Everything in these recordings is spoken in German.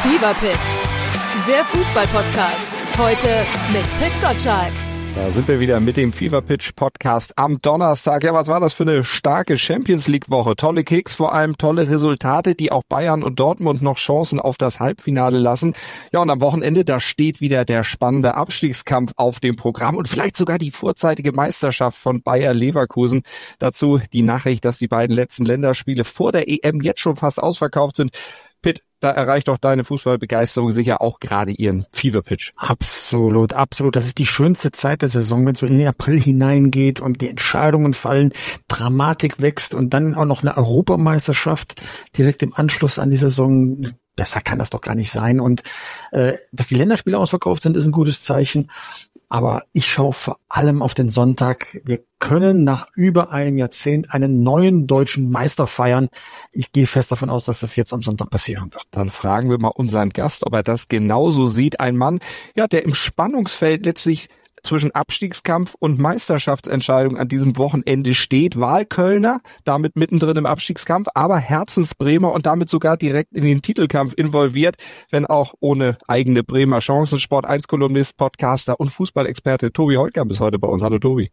Fever Pitch, der Fußball-Podcast. Heute mit Pit Gottschalk. Da sind wir wieder mit dem Fever Pitch Podcast am Donnerstag. Ja, was war das für eine starke Champions League Woche? Tolle Kicks, vor allem tolle Resultate, die auch Bayern und Dortmund noch Chancen auf das Halbfinale lassen. Ja, und am Wochenende, da steht wieder der spannende Abstiegskampf auf dem Programm und vielleicht sogar die vorzeitige Meisterschaft von Bayer Leverkusen. Dazu die Nachricht, dass die beiden letzten Länderspiele vor der EM jetzt schon fast ausverkauft sind. Pitt, da erreicht doch deine Fußballbegeisterung sicher auch gerade ihren Fever-Pitch. Absolut, absolut. Das ist die schönste Zeit der Saison, wenn es so in den April hineingeht und die Entscheidungen fallen, Dramatik wächst und dann auch noch eine Europameisterschaft direkt im Anschluss an die Saison. Besser kann das doch gar nicht sein. Und dass die Länderspiele ausverkauft sind, ist ein gutes Zeichen. Aber ich schaue vor allem auf den Sonntag. Wir können nach über einem Jahrzehnt einen neuen deutschen Meister feiern. Ich gehe fest davon aus, dass das jetzt am Sonntag passieren wird. Dann fragen wir mal unseren Gast, ob er das genauso sieht. Ein Mann, ja, der im Spannungsfeld letztlich zwischen Abstiegskampf und Meisterschaftsentscheidung an diesem Wochenende steht. Wahlkölner, damit mittendrin im Abstiegskampf, aber Herzensbremer und damit sogar direkt in den Titelkampf involviert, wenn auch ohne eigene Bremer Chancen. Sport1-Kolumnist, Podcaster und Fußballexperte Tobi Holtkamp ist heute bei uns. Hallo Tobi.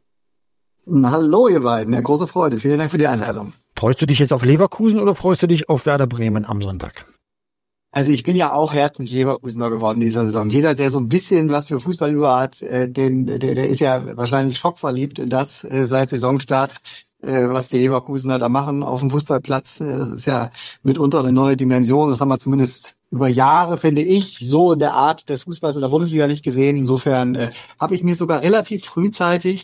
Hallo ihr beiden, ja, große Freude. Vielen Dank für die Einladung. Freust du dich jetzt auf Leverkusen oder freust du dich auf Werder Bremen am Sonntag? Also ich bin ja auch Herzens-Leverkusener geworden dieser Saison. Jeder, der so ein bisschen was für Fußball über hat, der ist ja wahrscheinlich schockverliebt in das seit Saisonstart, was die Leverkusener da machen auf dem Fußballplatz. Das ist ja mitunter eine neue Dimension. Das haben wir zumindest über Jahre, finde ich, so in der Art des Fußballs in der Bundesliga nicht gesehen. Insofern habe ich mir sogar relativ frühzeitig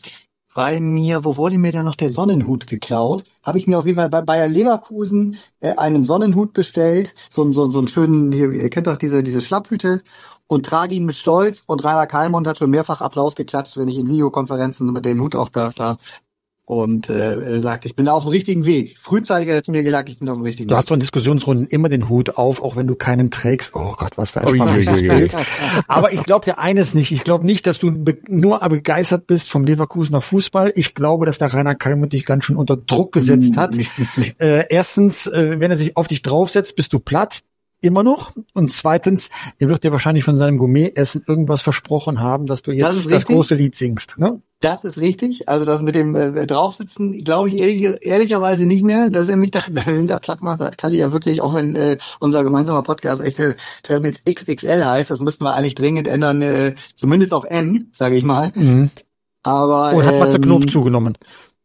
wo wurde mir da noch der Sonnenhut geklaut? Habe ich mir auf jeden Fall bei Bayer Leverkusen einen Sonnenhut bestellt, so einen schönen, ihr kennt doch diese Schlapphüte, und trage ihn mit Stolz. Und Rainer Kallmund hat schon mehrfach Applaus geklatscht, wenn ich in Videokonferenzen mit dem Hut aufgehe. Und sagt, ich bin auf dem richtigen Weg. Frühzeitig hat er zu mir gesagt, ich bin auf dem richtigen Weg. Du hast doch in Diskussionsrunden immer den Hut auf, auch wenn du keinen trägst. Oh Gott, was für ein spannendes Bild. Aber ich glaube dir eines nicht. Ich glaube nicht, dass du nur begeistert bist vom Leverkusener Fußball. Ich glaube, dass der Rainer Kallmund dich ganz schön unter Druck gesetzt hat. Erstens, wenn er sich auf dich draufsetzt, bist du platt. Immer noch. Und zweitens, er wird dir wahrscheinlich von seinem Gourmet-Essen irgendwas versprochen haben, dass du jetzt das große Lied singst, ne? Das ist richtig. Also das mit dem Draufsitzen, glaube ich ehrlicherweise nicht mehr, dass er mich da platt macht. Das kann ich ja wirklich, auch wenn unser gemeinsamer Podcast echt mit XXL heißt, das müssten wir eigentlich dringend ändern, zumindest auf N, sage ich mal. Mhm. Aber oder hat Matze Knob zugenommen?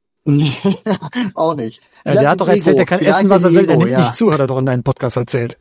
Auch nicht. Der hat doch erzählt, er kann essen, was er will. Er nimmt nicht zu, hat er doch in deinem Podcast erzählt.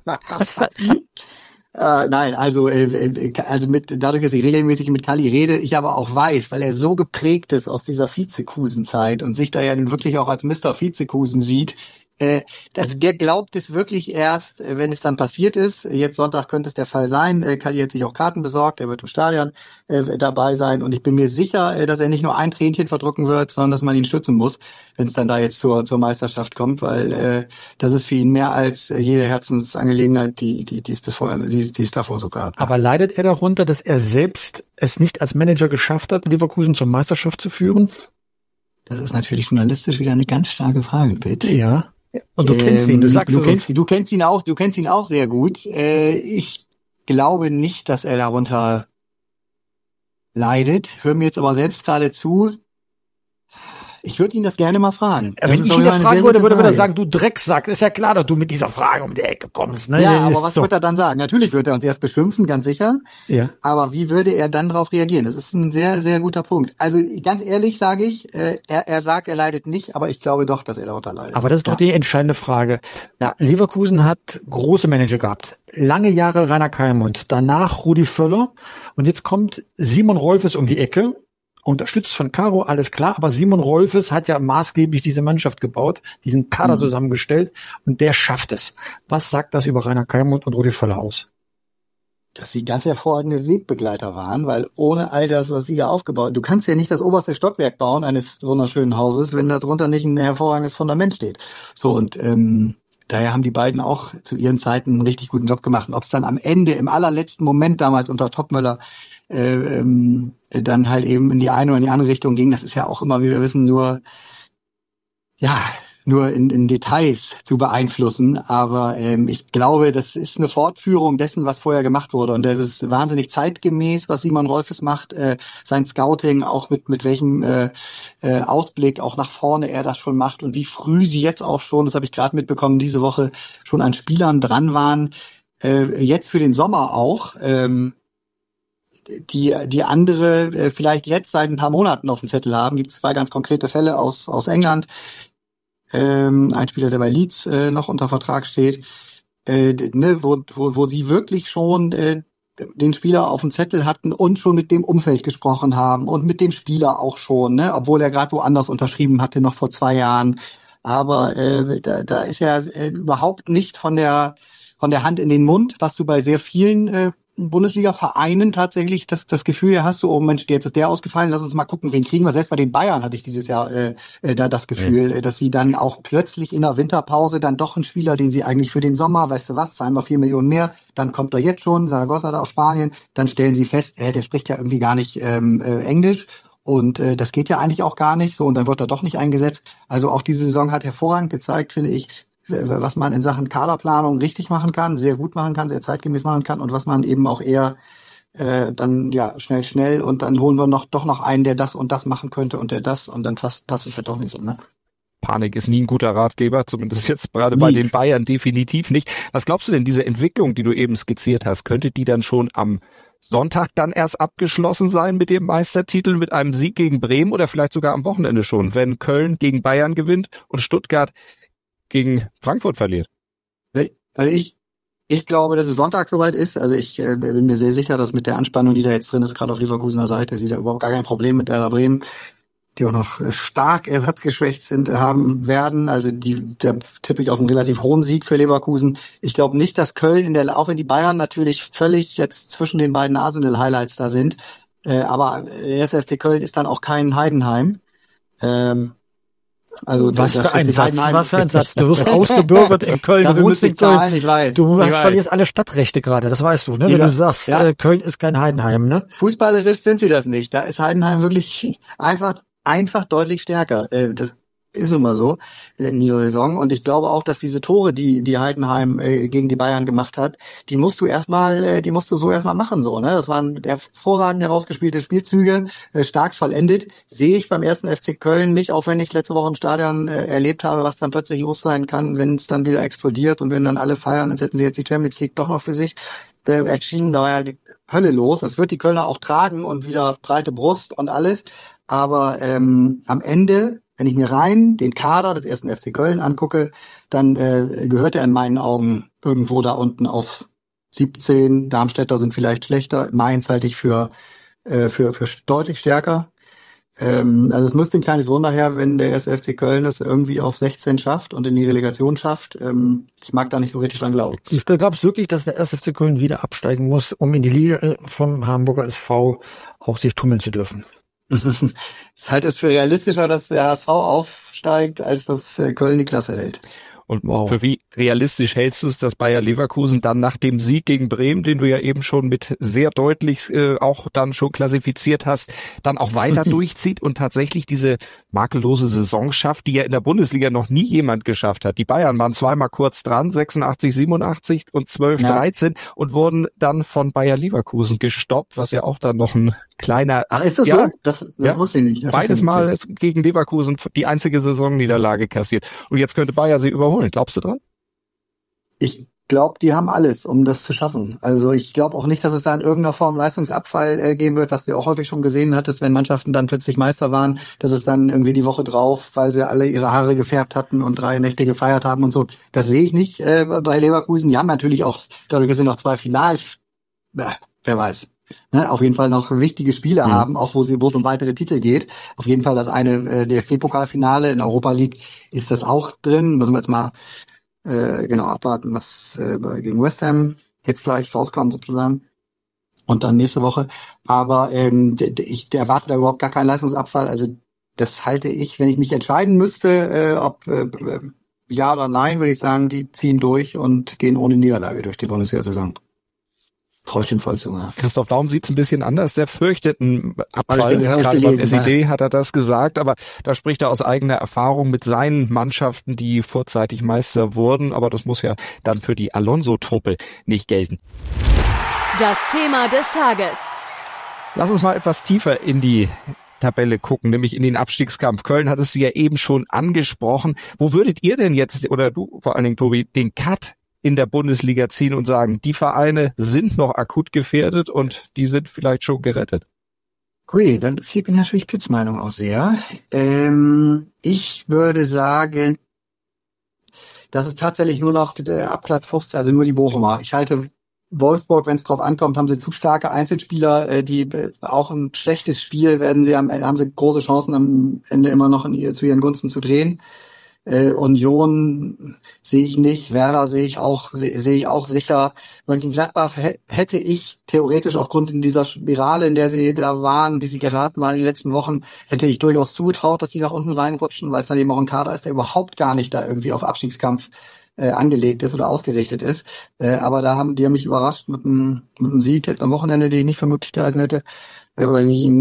Nein, also dadurch, dass ich regelmäßig mit Kalli rede, ich aber auch weiß, weil er so geprägt ist aus dieser Vizekusen-Zeit und sich da ja wirklich auch als Mr. Vizekusen sieht, der glaubt es wirklich erst, wenn es dann passiert ist. Jetzt Sonntag könnte es der Fall sein. Kalli hat sich auch Karten besorgt, er wird im Stadion dabei sein und ich bin mir sicher, dass er nicht nur ein Tränchen verdrücken wird, sondern dass man ihn schützen muss, wenn es dann da jetzt zur Meisterschaft kommt, weil das ist für ihn mehr als jede Herzensangelegenheit, die es davor so gab. Aber leidet er darunter, dass er selbst es nicht als Manager geschafft hat, Leverkusen zur Meisterschaft zu führen? Das ist natürlich journalistisch wieder eine ganz starke Frage, bitte. Ja. Und du kennst ihn, du kennst ihn auch sehr gut. Ich glaube nicht, dass er darunter leidet. Hör mir jetzt aber selbst gerade zu. Ich würde ihn das gerne mal fragen. Wenn ich ihn das fragen würde er sagen, du Drecksack. Ist ja klar, dass du mit dieser Frage um die Ecke kommst. Ne? Ja, aber was wird er dann sagen? Natürlich wird er uns erst beschimpfen, ganz sicher. Ja. Aber wie würde er dann darauf reagieren? Das ist ein sehr, sehr guter Punkt. Also ganz ehrlich sage ich, er sagt, er leidet nicht, aber ich glaube doch, dass er darunter leidet. Aber das ist doch die entscheidende Frage. Ja. Leverkusen hat große Manager gehabt. Lange Jahre Rainer Kallmund, danach Rudi Völler und jetzt kommt Simon Rolfes um die Ecke. Unterstützt von Caro, alles klar, aber Simon Rolfes hat ja maßgeblich diese Mannschaft gebaut, diesen Kader zusammengestellt und der schafft es. Was sagt das über Rainer Kallmund und Rudi Völler aus? Dass sie ganz hervorragende Wegbegleiter waren, weil ohne all das, was sie ja aufgebaut, du kannst ja nicht das oberste Stockwerk bauen eines wunderschönen Hauses, wenn da drunter nicht ein hervorragendes Fundament steht. So, und daher haben die beiden auch zu ihren Zeiten einen richtig guten Job gemacht. Und ob es dann am Ende, im allerletzten Moment damals unter Topmöller dann halt eben in die eine oder in die andere Richtung ging, das ist ja auch immer, wie wir wissen, nur ja nur in Details zu beeinflussen. Aber ich glaube, das ist eine Fortführung dessen, was vorher gemacht wurde. Und das ist wahnsinnig zeitgemäß, was Simon Rolfes macht. Sein Scouting, auch mit welchem Ausblick auch nach vorne er das schon macht. Und wie früh sie jetzt auch schon, das habe ich gerade mitbekommen, diese Woche schon an Spielern dran waren. Jetzt für den Sommer auch. Die andere vielleicht jetzt seit ein paar Monaten auf dem Zettel haben. Gibt es 2 ganz konkrete Fälle aus England. Ein Spieler, der bei Leeds noch unter Vertrag steht, wo sie wirklich schon den Spieler auf dem Zettel hatten und schon mit dem Umfeld gesprochen haben und mit dem Spieler auch schon, ne, obwohl er gerade woanders unterschrieben hatte, noch vor 2 Jahren. Aber da ist ja überhaupt nicht von der Hand in den Mund, was du bei sehr vielen Bundesliga-Vereinen tatsächlich das Gefühl hast, du, oh Mensch, jetzt ist der ausgefallen, lass uns mal gucken, wen kriegen wir. Selbst bei den Bayern hatte ich dieses Jahr da das Gefühl, dass sie dann auch plötzlich in der Winterpause dann doch einen Spieler, den sie eigentlich für den Sommer, weißt du was, zahlen wir 4 Millionen mehr, dann kommt er jetzt schon, Zaragoza da aus Spanien, dann stellen sie fest, der spricht ja irgendwie gar nicht Englisch. Und das geht ja eigentlich auch gar nicht. So, und dann wird er doch nicht eingesetzt. Also auch diese Saison hat hervorragend gezeigt, finde ich, was man in Sachen Kaderplanung richtig machen kann, sehr gut machen kann, sehr zeitgemäß machen kann und was man eben auch eher dann ja schnell und dann holen wir doch noch einen, der das und das machen könnte und der das und dann passt es halt doch nicht so, ne? Panik ist nie ein guter Ratgeber, zumindest jetzt gerade bei den Bayern definitiv nicht. Was glaubst du denn, diese Entwicklung, die du eben skizziert hast, könnte die dann schon am Sonntag dann erst abgeschlossen sein mit dem Meistertitel, mit einem Sieg gegen Bremen oder vielleicht sogar am Wochenende schon, wenn Köln gegen Bayern gewinnt und Stuttgart gegen Frankfurt verliert? Also ich glaube, dass es Sonntag soweit ist. Also ich bin mir sehr sicher, dass mit der Anspannung, die da jetzt drin ist, gerade auf Leverkusener Seite, sie da überhaupt gar kein Problem mit Werder Bremen, die auch noch stark ersatzgeschwächt sind, haben werden. Also da tippe ich auf einen relativ hohen Sieg für Leverkusen. Ich glaube nicht, dass Köln auch wenn die Bayern natürlich völlig jetzt zwischen den beiden Arsenal-Highlights da sind, aber der 1. FC Köln ist dann auch kein Heidenheim. Also was für ein Satz. Du wirst ausgebürgert in Köln. Da muss ich zahlen, ich weiß. Du verlierst alle Stadtrechte gerade, das weißt du, ne? Wenn du sagst, Köln ist kein Heidenheim, ne? Fußballerisch sind sie das nicht. Da ist Heidenheim wirklich einfach deutlich stärker. Das ist nun mal so in dieser Saison. Und ich glaube auch, dass diese Tore, die Heidenheim gegen die Bayern gemacht hat, die musst du so erstmal machen, so, ne? Das waren hervorragend herausgespielte Spielzüge, stark vollendet. Sehe ich beim 1. FC Köln nicht, auch wenn ich letzte Woche im Stadion erlebt habe, was dann plötzlich los sein kann, wenn es dann wieder explodiert und wenn dann alle feiern, als hätten sie jetzt die Champions League doch noch für sich. Erschien da ja die Hölle los. Das wird die Kölner auch tragen und wieder breite Brust und alles. Aber am Ende, wenn ich mir rein den Kader des 1. FC Köln angucke, dann gehört er in meinen Augen irgendwo da unten auf 17. Darmstädter sind vielleicht schlechter. Mainz halte ich für deutlich stärker. Also es müsste ein kleines Wunder her, wenn der 1. FC Köln es irgendwie auf 16 schafft und in die Relegation schafft. Ich mag da nicht so richtig dran glauben. Ich glaube wirklich, dass der 1. FC Köln wieder absteigen muss, um in die Liga vom Hamburger SV auch sich tummeln zu dürfen. Ich halte es für realistischer, dass der HSV aufsteigt, als dass Köln die Klasse hält. Und für wie realistisch hältst du es, dass Bayer Leverkusen dann nach dem Sieg gegen Bremen, den du ja eben schon mit sehr deutlich auch dann schon klassifiziert hast, dann auch weiter durchzieht und tatsächlich diese makellose Saison schafft, die ja in der Bundesliga noch nie jemand geschafft hat. Die Bayern waren zweimal kurz dran, 86, 87 und 12, 13 und wurden dann von Bayer Leverkusen gestoppt, was ja auch dann noch ein kleiner... Ach, ist das so? Das wusste ich nicht. Das beides Mal gegen Leverkusen die einzige Saisonniederlage kassiert. Und jetzt könnte Bayer sie überholen. Glaubst du dran? Ich glaube, die haben alles, um das zu schaffen. Also ich glaube auch nicht, dass es da in irgendeiner Form Leistungsabfall geben wird, was du auch häufig schon gesehen hattest, wenn Mannschaften dann plötzlich Meister waren, dass es dann irgendwie die Woche drauf, weil sie alle ihre Haare gefärbt hatten und 3 Nächte gefeiert haben und so. Das sehe ich nicht bei Leverkusen. Die haben natürlich auch, dadurch, dass sie noch 2 wer weiß. Ne, auf jeden Fall noch wichtige Spiele haben, auch wo es um weitere Titel geht. Auf jeden Fall das eine DFB-Pokalfinale in Europa League ist das auch drin. Müssen wir jetzt mal abwarten, was gegen West Ham jetzt gleich rauskommt sozusagen. Und dann nächste Woche. Aber ich erwarte da überhaupt gar keinen Leistungsabfall. Also das halte ich, wenn ich mich entscheiden müsste, ob ja oder nein, würde ich sagen, die ziehen durch und gehen ohne Niederlage durch die Bundesliga-Saison. Täuscht den Vollzunge. Christoph Daum sieht es ein bisschen anders. Der fürchtet einen Abfall. Gerade beim gelesen, SED hat er das gesagt. Aber da spricht er aus eigener Erfahrung mit seinen Mannschaften, die vorzeitig Meister wurden. Aber das muss ja dann für die Alonso-Truppe nicht gelten. Das Thema des Tages. Lass uns mal etwas tiefer in die Tabelle gucken, nämlich in den Abstiegskampf. Köln hattest du ja eben schon angesprochen. Wo würdet ihr denn jetzt, oder du vor allen Dingen, Tobi, den Cut in der Bundesliga ziehen und sagen, die Vereine sind noch akut gefährdet und die sind vielleicht schon gerettet? Hui, dann fehlt mir natürlich Pitts Meinung auch sehr. Ich würde sagen, das ist tatsächlich nur noch der Abplatz 15, also nur die Bochumer. Ich halte Wolfsburg, wenn es drauf ankommt, haben sie zu starke Einzelspieler, die auch ein schlechtes Spiel haben sie große Chancen am Ende immer noch zu ihren Gunsten zu drehen. Union sehe ich nicht, Werder sehe ich auch sicher. Mönchengladbach hätte ich theoretisch aufgrund in dieser Spirale, in der sie da waren, die sie geraten waren in den letzten Wochen, hätte ich durchaus zugetraut, dass die nach unten reinrutschen, weil es dann eben auch ein Kader ist, der überhaupt gar nicht da irgendwie auf Abstiegskampf angelegt ist oder ausgerichtet ist. Aber die haben mich überrascht mit einem Sieg jetzt am Wochenende, den ich nicht für möglich gehalten hätte, oder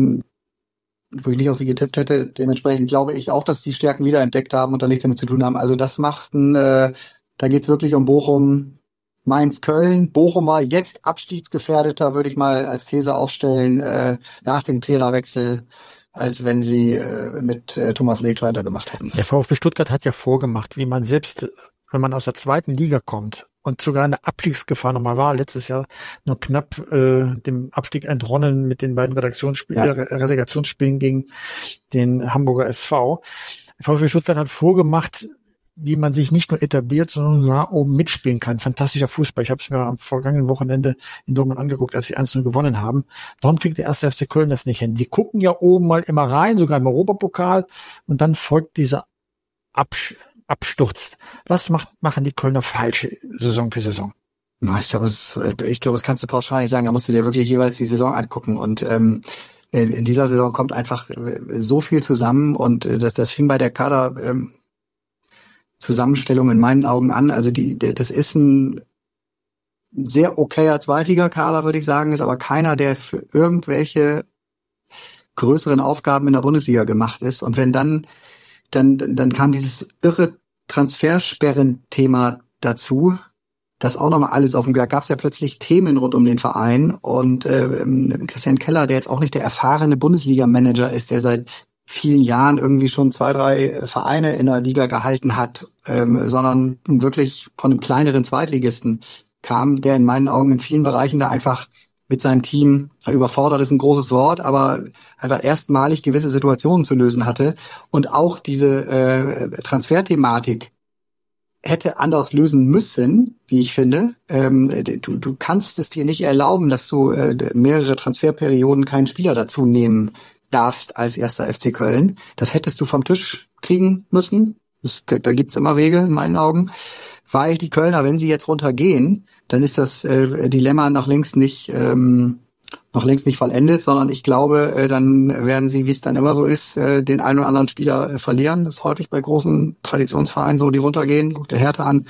wo ich nicht auf sie getippt hätte. Dementsprechend glaube ich auch, dass die Stärken wiederentdeckt haben und da nichts damit zu tun haben. Also das macht da geht's wirklich um Bochum, Mainz, Köln. Bochum war jetzt abstiegsgefährdeter, würde ich mal als These aufstellen, nach dem Trainerwechsel, als wenn sie mit Thomas Leg weitergemacht hätten. Der VfB Stuttgart hat ja vorgemacht, wie man selbst, wenn man aus der zweiten Liga kommt und sogar eine Abstiegsgefahr nochmal war, letztes Jahr nur knapp dem Abstieg entronnen mit den beiden Relegationsspielen gegen den Hamburger SV. Der VfB Stuttgart hat vorgemacht, wie man sich nicht nur etabliert, sondern sogar oben mitspielen kann. Fantastischer Fußball. Ich habe es mir am vergangenen Wochenende in Dortmund angeguckt, als sie 1-0 gewonnen haben. Warum kriegt der 1. FC Köln das nicht hin? Die gucken ja oben mal immer rein, sogar im Europapokal, und dann folgt dieser Absturz. Was machen die Kölner falsch Saison für Saison? Na, ich glaube, das kannst du pauschal nicht sagen. Da musst du dir wirklich jeweils die Saison angucken. Und in dieser Saison kommt einfach so viel zusammen. Und das fing bei der Kader Zusammenstellung in meinen Augen an. Also das ist ein sehr okayer Zweitliga-Kader, würde ich sagen, ist aber keiner, der für irgendwelche größeren Aufgaben in der Bundesliga gemacht ist. Und wenn dann kam dieses irre Transfersperren-Thema dazu, das auch nochmal alles da gab es ja plötzlich Themen rund um den Verein und Christian Keller, der jetzt auch nicht der erfahrene Bundesliga-Manager ist, der seit vielen Jahren irgendwie schon 2, 3 Vereine in der Liga gehalten hat, sondern wirklich von einem kleineren Zweitligisten kam, der in meinen Augen in vielen Bereichen da einfach mit seinem Team, überfordert ist ein großes Wort, aber einfach erstmalig gewisse Situationen zu lösen hatte und auch diese Transferthematik hätte anders lösen müssen, wie ich finde. Du kannst es dir nicht erlauben, dass du mehrere Transferperioden keinen Spieler dazu nehmen darfst als 1. FC Köln. Das hättest du vom Tisch kriegen müssen. Da gibt's immer Wege in meinen Augen, weil die Kölner, wenn sie jetzt runtergehen, dann ist das Dilemma noch längst nicht vollendet, sondern ich glaube, dann werden sie, wie es dann immer so ist, den einen oder anderen Spieler verlieren. Das ist häufig bei großen Traditionsvereinen so, die runtergehen. Guck dir Hertha an.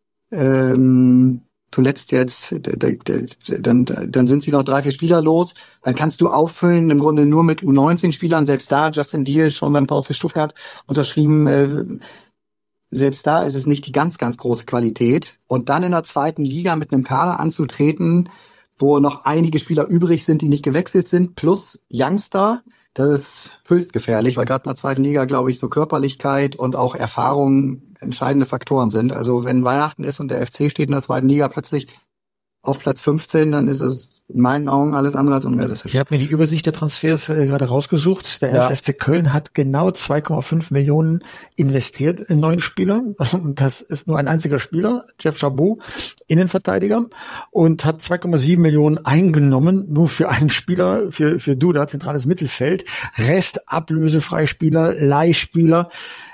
Zuletzt jetzt, dann sind sie noch 3, 4 Spieler los. Dann kannst du auffüllen, im Grunde nur mit U19-Spielern. Selbst da, Justin Deal schon beim VfB Stuttgart unterschrieben. Selbst da ist es nicht die ganz, ganz große Qualität. Und dann in der zweiten Liga mit einem Kader anzutreten, wo noch einige Spieler übrig sind, die nicht gewechselt sind, plus Youngster, das ist höchst gefährlich, weil gerade in der zweiten Liga, glaube ich, so Körperlichkeit und auch Erfahrung entscheidende Faktoren sind. Also wenn Weihnachten ist und der FC steht in der zweiten Liga plötzlich auf Platz 15, dann ist es in meinen Augen alles andere als unrealistisch. Ich habe mir die Übersicht der Transfers gerade rausgesucht. Der 1. FC Köln hat genau 2,5 Millionen investiert in neuen Spieler. Und das ist nur ein einziger Spieler, Jeff Chabot, Innenverteidiger, und hat 2,7 Millionen eingenommen, nur für einen Spieler, für Duda, zentrales Mittelfeld. Rest Ablösefreispieler, Leihspieler.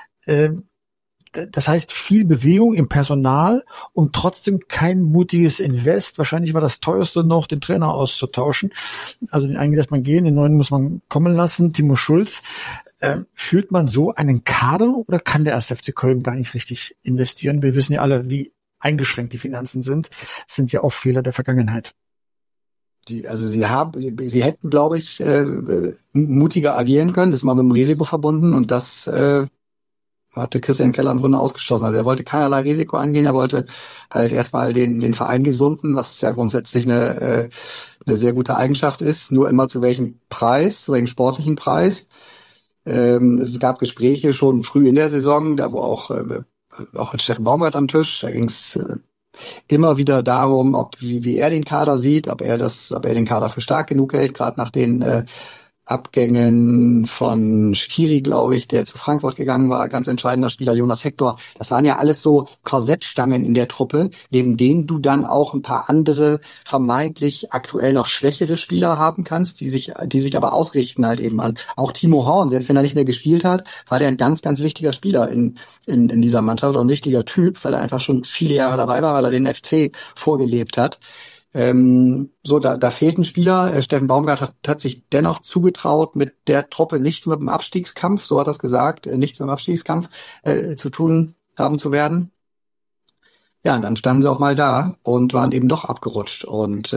Das heißt, viel Bewegung im Personal und trotzdem kein mutiges Invest. Wahrscheinlich war das teuerste noch, den Trainer auszutauschen. Also den einen lässt man gehen, den neuen muss man kommen lassen. Timo Schulz. Führt man so einen Kader oder kann der 1. FC Köln gar nicht richtig investieren? Wir wissen ja alle, wie eingeschränkt die Finanzen sind. Das sind ja auch Fehler der Vergangenheit. sie hätten, glaube ich, mutiger agieren können. Das ist mal mit dem Risiko verbunden und das hatte Christian Keller im Grunde ausgeschlossen. Also er wollte keinerlei Risiko angehen, er wollte halt erstmal den Verein gesunden, was ja grundsätzlich eine sehr gute Eigenschaft ist, nur immer zu welchem Preis, zu welchem sportlichen Preis. Es gab Gespräche schon früh in der Saison, da wo auch mit Steffen Baumgart am Tisch, da ging es immer wieder darum, wie er den Kader sieht, ob er den Kader für stark genug hält, gerade nach den Abgängen von Shaqiri, glaube ich, der zu Frankfurt gegangen war, ganz entscheidender Spieler, Jonas Hector. Das waren ja alles so Korsettstangen in der Truppe, neben denen du dann auch ein paar andere vermeintlich aktuell noch schwächere Spieler haben kannst, die sich aber ausrichten halt eben an. Auch Timo Horn, selbst wenn er nicht mehr gespielt hat, war der ein ganz, ganz wichtiger Spieler in dieser Mannschaft und ein wichtiger Typ, weil er einfach schon viele Jahre dabei war, weil er den FC vorgelebt hat. Da fehlt ein Spieler. Steffen Baumgart hat sich dennoch zugetraut, mit der Truppe nichts mit dem Abstiegskampf, so hat er es gesagt, nichts mit dem Abstiegskampf zu tun haben zu werden. Ja, und dann standen sie auch mal da und waren eben doch abgerutscht. Und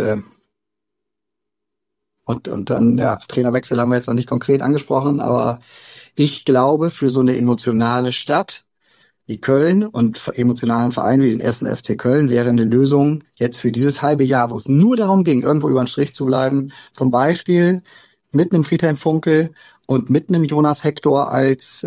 dann, ja, Trainerwechsel haben wir jetzt noch nicht konkret angesprochen, aber ich glaube, für so eine emotionale Stadt wie Köln und emotionalen Verein wie den 1. FC Köln wäre eine Lösung jetzt für dieses halbe Jahr, wo es nur darum ging, irgendwo über den Strich zu bleiben, zum Beispiel mit einem Friedhelm Funkel und mit einem Jonas Hector als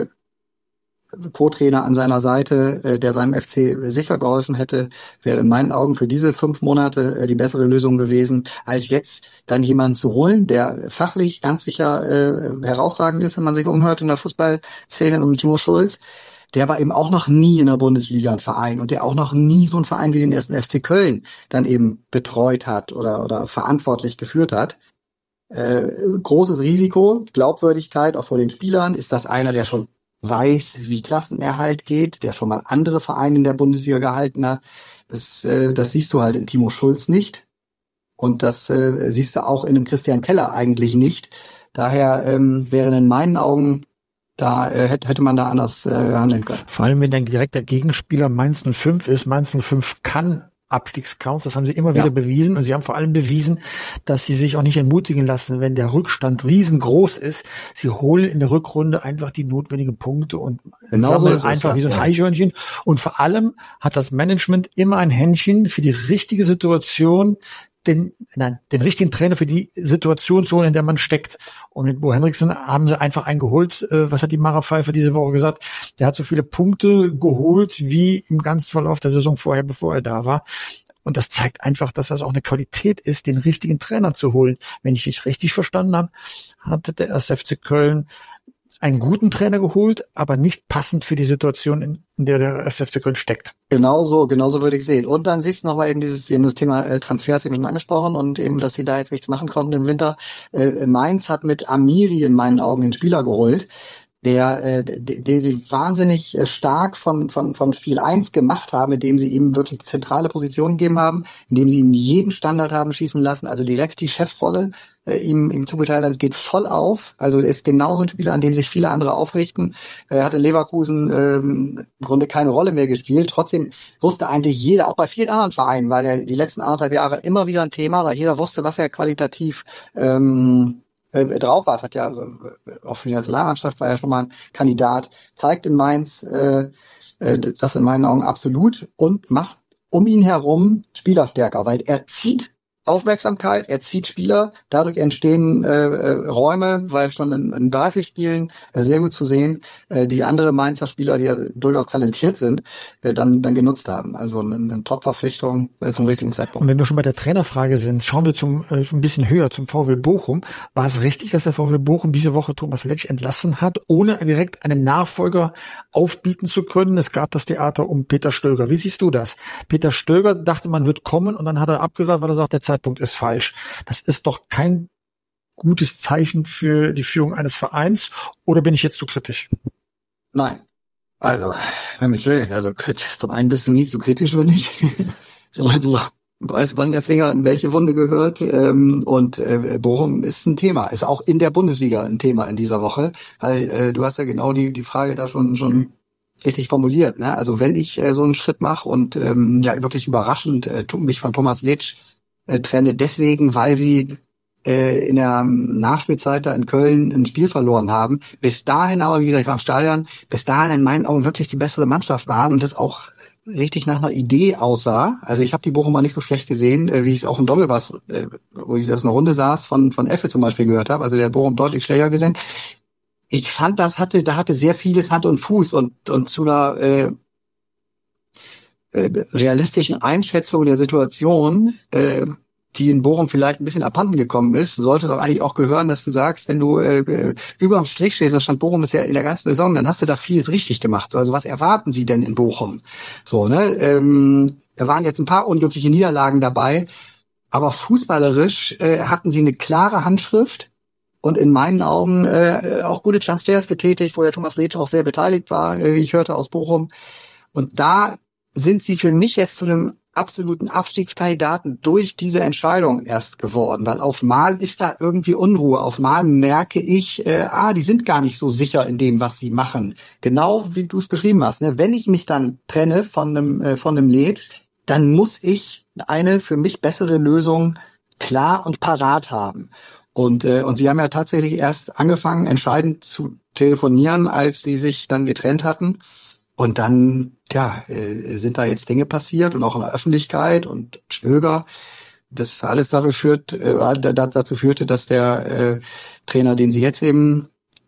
Co-Trainer an seiner Seite, der seinem FC sicher geholfen hätte, wäre in meinen Augen für diese 5 Monate die bessere Lösung gewesen, als jetzt dann jemanden zu holen, der fachlich ganz sicher herausragend ist, wenn man sich umhört in der Fußballszene, um Timo Schulz, der war eben auch noch nie in der Bundesliga ein Verein und der auch noch nie so einen Verein wie den 1. FC Köln dann eben betreut hat oder verantwortlich geführt hat. Großes Risiko, Glaubwürdigkeit auch vor den Spielern. Ist das einer, der schon weiß, wie Klassenerhalt geht, der schon mal andere Vereine in der Bundesliga gehalten hat? Das siehst du halt in Timo Schulz nicht. Und das siehst du auch in einem Christian Keller eigentlich nicht. Daher wären in meinen Augen da hätte man da anders handeln können. Vor allem, wenn dein direkter Gegenspieler Mainz 05 ist. Mainz 05 kann Abstiegskampf, das haben sie immer wieder bewiesen. Und sie haben vor allem bewiesen, dass sie sich auch nicht entmutigen lassen, wenn der Rückstand riesengroß ist. Sie holen in der Rückrunde einfach die notwendigen Punkte und sammeln einfach wie so ein Eichhörnchen. Und vor allem hat das Management immer ein Händchen für die richtige Situation, den richtigen Trainer für die Situation zu holen, in der man steckt. Und mit Bo Henriksen haben sie einfach einen geholt. Was hat die Mara Pfeiffer diese Woche gesagt? Der hat so viele Punkte geholt wie im ganzen Verlauf der Saison vorher, bevor er da war. Und das zeigt einfach, dass das auch eine Qualität ist, den richtigen Trainer zu holen. Wenn ich dich richtig verstanden habe, hatte der 1. FC Köln einen guten Trainer geholt, aber nicht passend für die Situation, in der der 1. FC Köln steckt. Genauso würde ich sehen. Und dann siehst du nochmal eben das Thema Transfers eben angesprochen und eben, dass sie da jetzt nichts machen konnten im Winter. Mainz hat mit Amiri in meinen Augen den Spieler geholt, der sie wahnsinnig stark von Spiel 1 gemacht haben, indem sie ihm wirklich zentrale Positionen gegeben haben, indem sie ihm jeden Standard haben schießen lassen, also direkt die Chefrolle ihm zugeteilt haben. Es geht voll auf. Also er ist genauso ein Spieler, an dem sich viele andere aufrichten. Er hat in Leverkusen im Grunde keine Rolle mehr gespielt. Trotzdem wusste eigentlich jeder, auch bei vielen anderen Vereinen, war der die letzten 1,5 Jahre immer wieder ein Thema, weil jeder wusste, was er qualitativ drauf war. Hat ja auch für die Nationalmannschaft war ja schon mal ein Kandidat. Zeigt in Mainz das in meinen Augen absolut und macht um ihn herum Spieler stärker, weil er zieht Aufmerksamkeit, er zieht Spieler, dadurch entstehen Räume, weil schon in Dreifelspielen sehr gut zu sehen, die andere Mainzer Spieler, die ja durchaus talentiert sind, dann genutzt haben. Also eine Top-Verpflichtung zum richtigen Zeitpunkt. Und wenn wir schon bei der Trainerfrage sind, schauen wir ein bisschen höher zum VfL Bochum. War es richtig, dass der VfL Bochum diese Woche Thomas Letsch entlassen hat, ohne direkt einen Nachfolger aufbieten zu können? Es gab das Theater um Peter Stöger. Wie siehst du das? Peter Stöger dachte, man wird kommen und dann hat er abgesagt, weil er sagt, der Zeitpunkt ist falsch. Das ist doch kein gutes Zeichen für die Führung eines Vereins, oder bin ich jetzt zu kritisch? Nein. Also, wenn ich will, zum einen bist du nie zu kritisch, finde ich. Du weißt, wann der Finger in welche Wunde gehört. Und Bochum ist ein Thema, ist auch in der Bundesliga ein Thema in dieser Woche, weil du hast ja genau die Frage da schon richtig formuliert. Ne? Also wenn ich so einen Schritt mache und wirklich überraschend mich von Thomas Letsch trenne deswegen, weil sie in der Nachspielzeit da in Köln ein Spiel verloren haben. Bis dahin aber, wie gesagt, ich war im Stadion, bis dahin in meinen Augen wirklich die bessere Mannschaft waren und das auch richtig nach einer Idee aussah. Also ich habe die Bochumer nicht so schlecht gesehen, wie ich es auch im Doppelpass, wo ich selbst eine Runde saß, von Effe zum Beispiel gehört habe. Also der hat Bochum deutlich schlechter gesehen. Ich fand, da hatte sehr vieles Hand und Fuß und zu einer realistischen Einschätzung der Situation, die in Bochum vielleicht ein bisschen abhanden gekommen ist, sollte doch eigentlich auch gehören, dass du sagst, wenn du überm Strich stehst, das stand Bochum bisher in der ganzen Saison, dann hast du da vieles richtig gemacht. Also was erwarten sie denn in Bochum? So, ne? Da waren jetzt ein paar unglückliche Niederlagen dabei, aber fußballerisch hatten sie eine klare Handschrift und in meinen Augen auch gute Transfers getätigt, wo der Thomas Letsch auch sehr beteiligt war, wie ich hörte, aus Bochum. Und da sind sie für mich jetzt zu einem absoluten Abstiegskandidaten durch diese Entscheidung erst geworden, weil auf Mal ist da irgendwie Unruhe. Auf Mal merke ich, die sind gar nicht so sicher in dem, was sie machen. Genau wie du es beschrieben hast. Ne? Wenn ich mich dann trenne von einem Letsch, dann muss ich eine für mich bessere Lösung klar und parat haben. Und sie haben ja tatsächlich erst angefangen, entscheidend zu telefonieren, als sie sich dann getrennt hatten. Und dann, sind da jetzt Dinge passiert und auch in der Öffentlichkeit und Stöger. Das alles dazu führte, dass der Trainer, den sie jetzt eben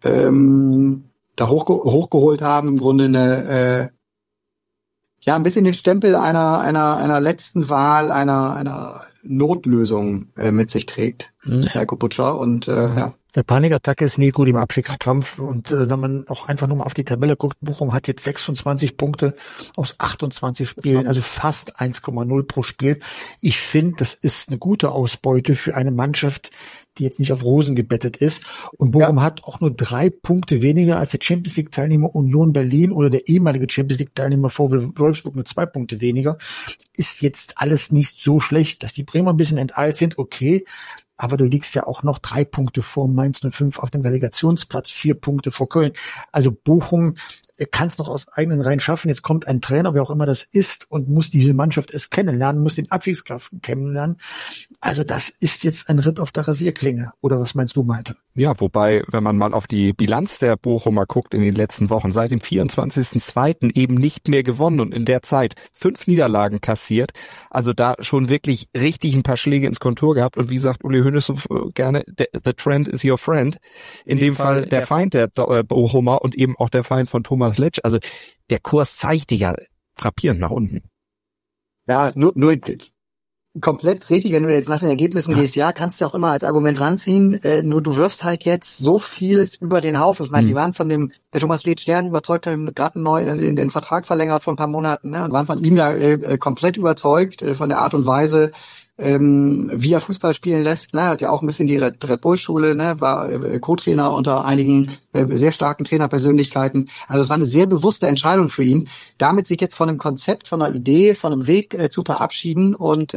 da hochgeholt haben, im Grunde ein bisschen den Stempel einer letzten Wahl, einer Notlösung mit sich trägt, Heiko Butscher. Und Der Panikattacke ist nie gut im Abstiegskampf und wenn man auch einfach nur mal auf die Tabelle guckt, Bochum hat jetzt 26 Punkte aus 28 Spielen, also fast 1,0 pro Spiel. Ich finde, das ist eine gute Ausbeute für eine Mannschaft, die jetzt nicht auf Rosen gebettet ist. Und Bochum hat auch nur 3 Punkte weniger als der Champions-League-Teilnehmer Union Berlin oder der ehemalige Champions-League-Teilnehmer VfL Wolfsburg, nur 2 Punkte weniger. Ist jetzt alles nicht so schlecht, dass die Bremer ein bisschen enteilt sind, okay. Aber du liegst ja auch noch 3 Punkte vor Mainz 05 auf dem Relegationsplatz, 4 Punkte vor Köln. Also Bochum kann es noch aus eigenen Reihen schaffen. Jetzt kommt ein Trainer, wer auch immer das ist, und muss diese Mannschaft erst kennenlernen, muss den Abstiegskampf kennenlernen. Also das ist jetzt ein Ritt auf der Rasierklinge. Oder was meinst du, Malte? Ja, wobei, wenn man mal auf die Bilanz der Bochumer guckt in den letzten Wochen, seit dem 24.02. eben nicht mehr gewonnen und in der Zeit 5 Niederlagen kassiert. Also da schon wirklich richtig ein paar Schläge ins Kontur gehabt. Und wie sagt Uli Hoeneß so gerne, the trend is your friend. In dem Fall der Feind der Bochumer und eben auch der Feind von Thomas Letsch. Also der Kurs zeigte ja frappierend nach unten. Ja, nur komplett richtig, wenn du jetzt nach den Ergebnissen gehst, kannst du auch immer als Argument ranziehen, nur du wirfst halt jetzt so vieles über den Haufen. Ich meine, die waren der Thomas Letsch, der überzeugt hat, gerade neu den Vertrag verlängert vor ein paar Monaten, ne, und waren von ihm da komplett überzeugt von der Art und Weise, wie er Fußball spielen lässt, ne, hat ja auch ein bisschen die Red Bull Schule, ne, war Co-Trainer unter einigen sehr starken Trainerpersönlichkeiten. Also es war eine sehr bewusste Entscheidung für ihn, damit sich jetzt von einem Konzept, von einer Idee, von einem Weg zu verabschieden und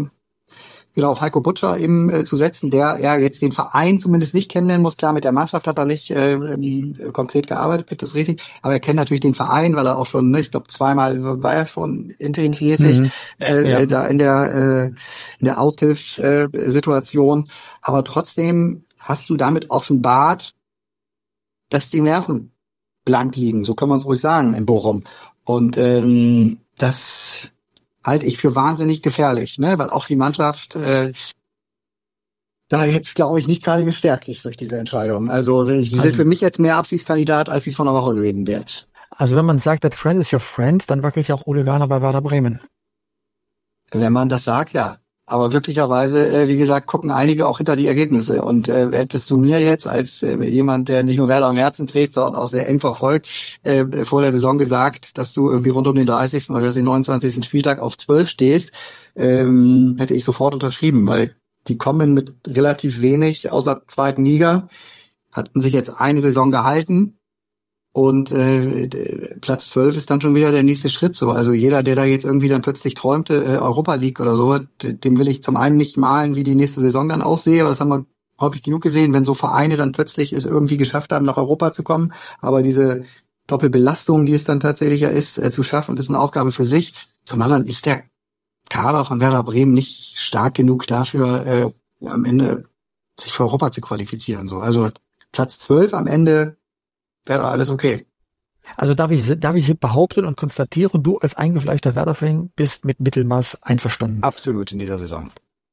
auf Heiko Butscher eben zu setzen, der jetzt den Verein zumindest nicht kennenlernen muss. Klar, mit der Mannschaft hat er nicht konkret gearbeitet, das ist richtig, aber er kennt natürlich den Verein, weil er auch schon, ich glaube, zweimal war er schon interimsmäßig da in der Aushilfssituation. Aber trotzdem hast du damit offenbart, dass die Nerven blank liegen, so kann man es ruhig sagen, in Bochum. Und das halte ich für wahnsinnig gefährlich, ne? Weil auch die Mannschaft da jetzt, glaube ich, nicht gerade gestärkt ist durch diese Entscheidung. Also sie sind für mich jetzt mehr Abstiegskandidat, als sie es vor einer Woche gewesen wären. Also wenn man sagt, that friend is your friend, dann wackelt ja auch Ole Werner bei Werder Bremen. Wenn man das sagt, ja. Aber glücklicherweise, wie gesagt, gucken einige auch hinter die Ergebnisse. Und hättest du mir jetzt als jemand, der nicht nur Werder am Herzen trägt, sondern auch sehr eng verfolgt, vor der Saison gesagt, dass du irgendwie rund um den 30. oder den 29. Spieltag auf 12 stehst, hätte ich sofort unterschrieben, weil die kommen mit relativ wenig aus der zweiten Liga, hatten sich jetzt eine Saison gehalten. Und Platz 12 ist dann schon wieder der nächste Schritt so. Also jeder, der da jetzt irgendwie dann plötzlich träumte, Europa League oder so, dem will ich zum einen nicht malen, wie die nächste Saison dann aussehe, aber das haben wir häufig genug gesehen, wenn so Vereine dann plötzlich es irgendwie geschafft haben, nach Europa zu kommen. Aber diese Doppelbelastung, die es dann tatsächlich zu schaffen, ist eine Aufgabe für sich. Zum anderen ist der Kader von Werder Bremen nicht stark genug dafür, am Ende sich für Europa zu qualifizieren. So, also Platz 12 am Ende wäre alles okay. Also darf ich behaupten und konstatieren, du als eingefleischter Werder-Fan bist mit Mittelmaß einverstanden. Absolut in dieser Saison.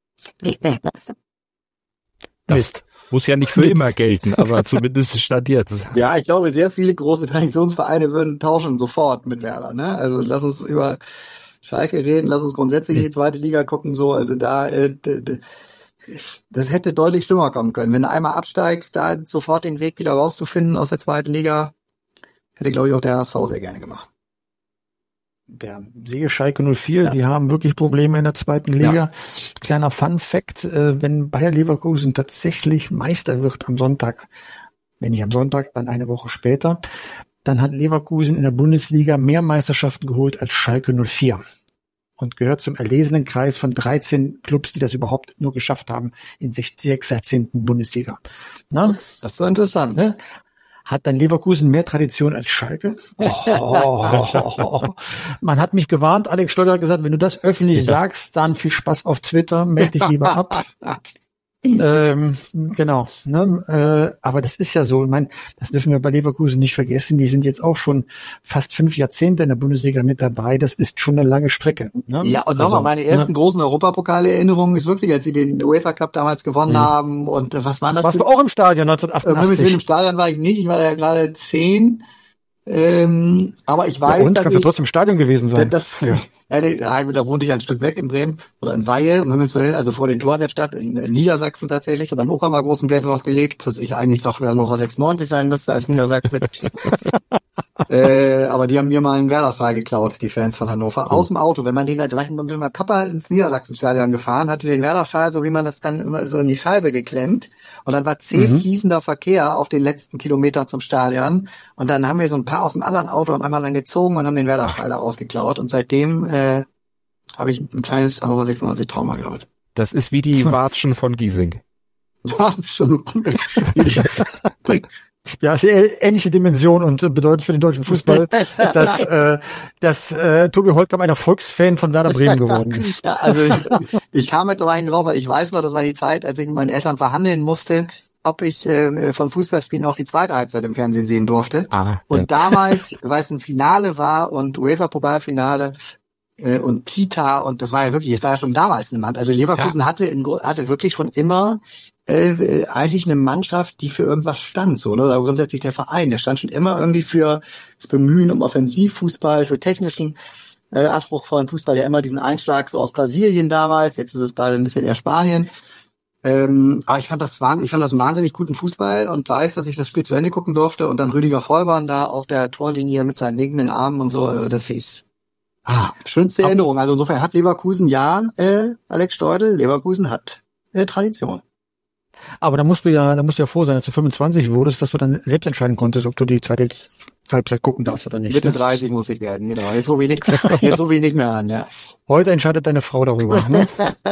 Das muss ja nicht für immer gelten, aber zumindest Stand jetzt. Ja, ich glaube, sehr viele große Traditionsvereine würden tauschen sofort mit Werder, ne? Also lass uns über Schalke reden, lass uns grundsätzlich in die zweite Liga gucken, so, also da, das hätte deutlich schlimmer kommen können. Wenn du einmal absteigst, da sofort den Weg wieder rauszufinden aus der zweiten Liga, hätte, glaube ich, auch der HSV sehr gerne gemacht. Der Sieger Schalke 04, die haben wirklich Probleme in der zweiten Liga. Ja. Kleiner Fun-Fact, wenn Bayer Leverkusen tatsächlich Meister wird am Sonntag, wenn nicht am Sonntag, dann eine Woche später, dann hat Leverkusen in der Bundesliga mehr Meisterschaften geholt als Schalke 04 und gehört zum erlesenen Kreis von 13 Clubs, die das überhaupt nur geschafft haben in 6 Jahrzehnten Bundesliga. Na? Das ist so interessant. Ne? Hat dann Leverkusen mehr Tradition als Schalke? Man hat mich gewarnt, Alex Schleuder hat gesagt, wenn du das öffentlich sagst, dann viel Spaß auf Twitter, melde dich lieber ab. Genau. Ne? Aber das ist ja so, ich meine, das dürfen wir bei Leverkusen nicht vergessen, die sind jetzt auch schon fast 5 Jahrzehnte in der Bundesliga mit dabei, das ist schon eine lange Strecke. Ne? Ja, und nochmal, meine ersten großen Europapokal-Erinnerungen ist wirklich, als sie den UEFA Cup damals gewonnen haben und was war das? Warst du auch im Stadion 1988? Im Stadion war ich nicht, ich war ja gerade 10. Aber ich weiß, und kannst du trotzdem im Stadion gewesen sein. Da wohnte ich ein Stück weg in Bremen oder in Weihe, also vor den Toren der Stadt, in Niedersachsen tatsächlich, und dann auch einmal großen Wert drauf gelegt, dass ich eigentlich doch Hannover 96 sein müsste als Niedersachsen. Aber die haben mir mal einen Werder-Schal geklaut, die Fans von Hannover, aus dem Auto. Wenn man den, da war ich mit meinem Papa ins Niedersachsen-Stadion gefahren, hatte den Werder-Schal, so wie man das dann immer so in die Scheibe geklemmt. Und dann war fließender Verkehr auf den letzten Kilometern zum Stadion. Und dann haben wir so ein paar aus dem anderen Auto einmal lang gezogen und haben den Werder-Schal da rausgeklaut. Und seitdem habe ich ein kleines Hannover 96 Trauma, glaube ich. Das ist wie die Watschen von Giesing. Ja, schon. Ja, ist eine ähnliche Dimension und bedeutet für den deutschen Fußball, dass Tobi Holtkamp ein Erfolgsfan von Werder Bremen geworden ist. Ja, also ich kam mittlerweile drauf, weil ich weiß noch, das war die Zeit, als ich mit meinen Eltern verhandeln musste, ob ich von Fußballspielen auch die zweite Halbzeit im Fernsehen sehen durfte. Damals, weil es ein Finale war und UEFA-Pokalfinale und Kita, und das war ja wirklich, es war ja schon damals eine Mannschaft. Also Leverkusen hatte wirklich schon immer eigentlich eine Mannschaft, die für irgendwas stand, so, ne? Oder grundsätzlich der Verein, der stand schon immer irgendwie für das Bemühen um Offensivfußball, für technischen, anspruchsvollen Fußball, ja immer diesen Einschlag so aus Brasilien damals, jetzt ist es bald ein bisschen eher Spanien. Aber ich fand das wahnsinnig guten Fußball und weiß, dass ich das Spiel zu Ende gucken durfte und dann Rüdiger Vollborn da auf der Torlinie mit seinen liegenden Armen und so, das ist schönste Erinnerung. Also insofern hat Leverkusen Alex Steudel, Leverkusen hat Tradition. Aber da musst du ja froh sein, dass du 25 wurdest, dass du dann selbst entscheiden konntest, ob du die zweite Halbzeit gucken darfst oder nicht. Mitte 30 muss ich werden, genau. Jetzt rufe ich nicht mehr an, ja. Heute entscheidet deine Frau darüber. Ne?